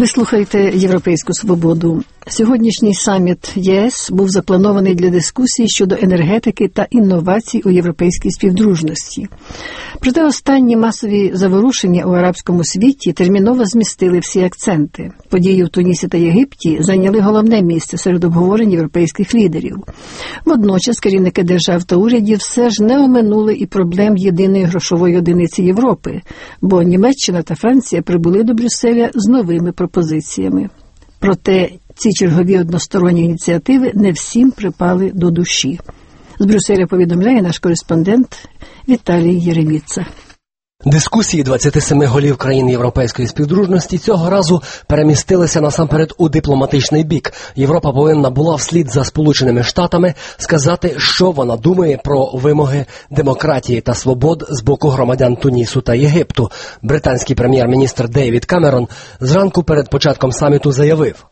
Ви слухаєте «Європейську свободу». Сьогоднішній саміт ЄС був запланований для дискусії щодо енергетики та інновацій у європейській співдружності. Проте останні масові заворушення у арабському світі терміново змістили всі акценти. Події в Тунісі та Єгипті зайняли головне місце серед обговорень європейських лідерів. Водночас керівники держав та урядів все ж не оминули і проблем єдиної грошової одиниці Європи, бо Німеччина та Франція прибули до Брюсселя з новими пропозиціями. Проте ці чергові односторонні ініціативи не всім припали до душі. З Брюсселя повідомляє наш кореспондент Віталій Єреміца. Дискусії 27 голів країн європейської співдружності цього разу перемістилися насамперед у дипломатичний бік. Європа повинна була вслід за Сполученими Штатами сказати, що вона думає про вимоги демократії та свобод з боку громадян Тунісу та Єгипту. Британський прем'єр-міністр Дейвід Камерон зранку перед початком саміту заявив: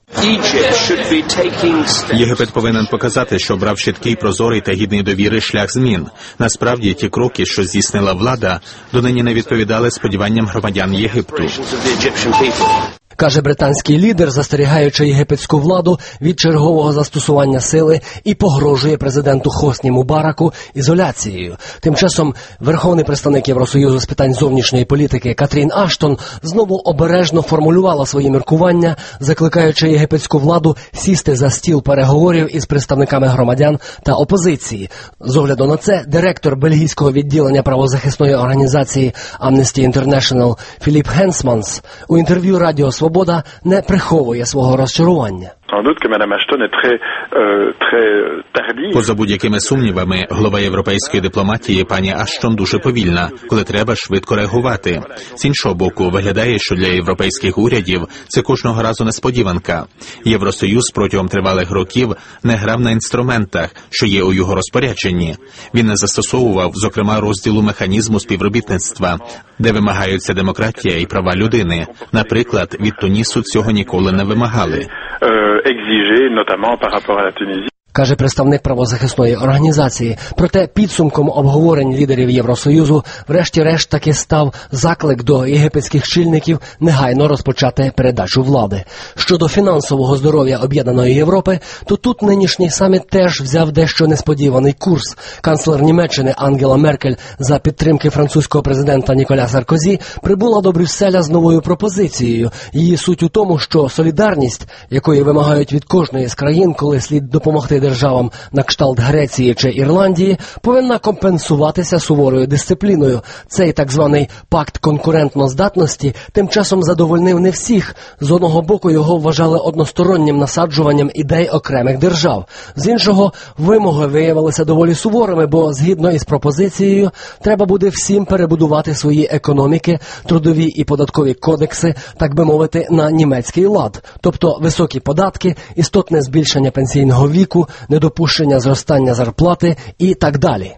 Єгипет повинен показати, що обрав чіткий, прозорий та гідний довіри шлях змін. Насправді, ті кроки, що здійснила влада, донині не відповідали сподіванням громадян Єгипту. Каже британський лідер, застерігаючи єгипетську владу від чергового застосування сили, і погрожує президенту Хосні Мубараку ізоляцією. Тим часом верховний представник Євросоюзу з питань зовнішньої політики Катрін Аштон знову обережно формулювала свої міркування, закликаючи єгипетську владу сісти за стіл переговорів із представниками громадян та опозиції. З огляду на це, директор бельгійського відділення правозахисної організації Amnesty International Філіп Генсманс у інтерв'ю Радіо Свобода не приховує свого розчарування. Поза будь-якими сумнівами, голова європейської дипломатії пані Аштон дуже повільна, коли треба швидко реагувати. З іншого боку, виглядає, що для європейських урядів це кожного разу несподіванка. Євросоюз протягом тривалих років не грав на інструментах, що є у його розпорядженні. Він не застосовував, зокрема, розділу механізму співробітництва, де вимагаються демократія і права людини. Наприклад, від Тунісу цього ніколи не вимагали. Каже представник правозахисної організації. Проте підсумком обговорень лідерів Євросоюзу врешті-решт таки став заклик до єгипетських чільників негайно розпочати передачу влади. Щодо фінансового здоров'я об'єднаної Європи, то тут нинішній саміт теж взяв дещо несподіваний курс. Канцлер Німеччини Ангела Меркель за підтримки французького президента Ніколя Саркозі прибула до Брюсселя з новою пропозицією. Її суть у тому, що солідарність, якої вимагають від кожної з країн, коли слід допомогти державам на кшталт Греції чи Ірландії, повинна компенсуватися суворою дисципліною. Цей так званий пакт конкурентноздатності тим часом задовольнив не всіх. З одного боку його вважали одностороннім насаджуванням ідей окремих держав. З іншого, вимоги виявилися доволі суворими, бо згідно із пропозицією треба буде всім перебудувати свої економіки, трудові і податкові кодекси, так би мовити, на німецький лад. Тобто високі податки, істотне збільшення пенсійного віку, недопущення зростання зарплати і так далі.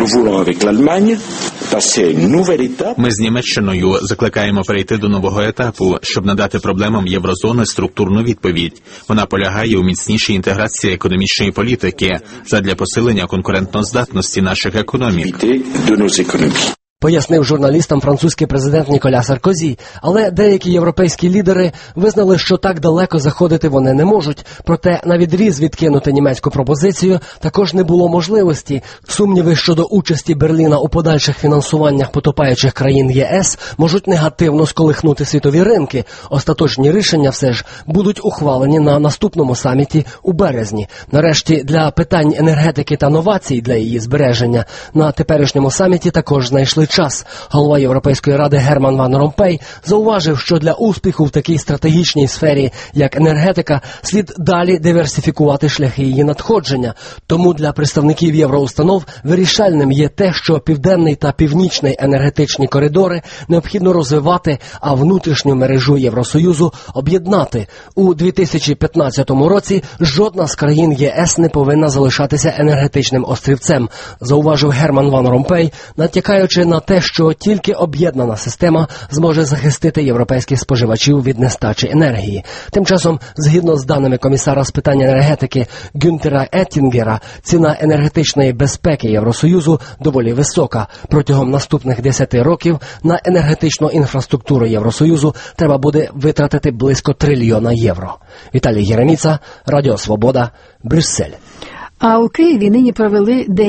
Ми з Німеччиною закликаємо перейти до нового етапу, щоб надати проблемам єврозони структурну відповідь. Вона полягає у міцнішій інтеграції економічної політики задля посилення конкурентноздатності наших економік. Пояснив журналістам французький президент Ніколя Саркозі. Але деякі європейські лідери визнали, що так далеко заходити вони не можуть. Проте навідріз відкинути німецьку пропозицію також не було можливості. Сумніви щодо участі Берліна у подальших фінансуваннях потопаючих країн ЄС можуть негативно сколихнути світові ринки. Остаточні рішення все ж будуть ухвалені на наступному саміті у березні. Нарешті, для питань енергетики та новацій для її збереження на теперішньому саміті також знайшли час. Голова Європейської ради Герман Ван Ромпей зауважив, що для успіху в такій стратегічній сфері, як енергетика, слід далі диверсифікувати шляхи її надходження. Тому для представників євроустанов вирішальним є те, що південний та північний енергетичні коридори необхідно розвивати, а внутрішню мережу Євросоюзу об'єднати. У 2015 році жодна з країн ЄС не повинна залишатися енергетичним острівцем, зауважив Герман Ван Ромпей, натякаючи на на те, що тільки об'єднана система зможе захистити європейських споживачів від нестачі енергії. Тим часом, згідно з даними комісара з питань енергетики Гюнтера Еттінгера, ціна енергетичної безпеки Євросоюзу доволі висока. Протягом наступних 10 років на енергетичну інфраструктуру Євросоюзу треба буде витратити близько 1 трильйона євро. Віталій Єреміца, Радіо Свобода, Брюссель. А у Києві нині провели день